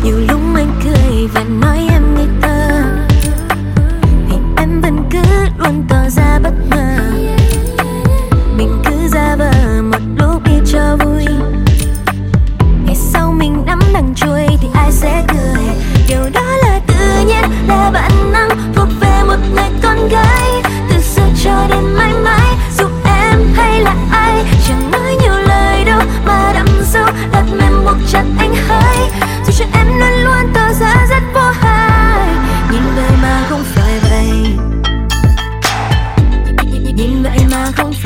Nhiều lúc anh cười và nói em ngây thơ, thì em vẫn cứ luôn tỏ ra bất ngờ. Mình cứ giả vờ một lúc đi cho vui, ngày sau mình nắm đằng chuôi thì ai sẽ cười. Điều đó là tự nhiên, là bản năng thuộc về một người con gái. Từ giờ cho đến mãi mãi, dù em hay là ai, chẳng nói nhiều lời đâu mà đậm sâu đặt mềm buộc chặt anh hơi. Dù cho em luôn luôn tỏ ra rất vô hại, nhìn vậy mà không phải vậy, nhìn vậy mà không phải.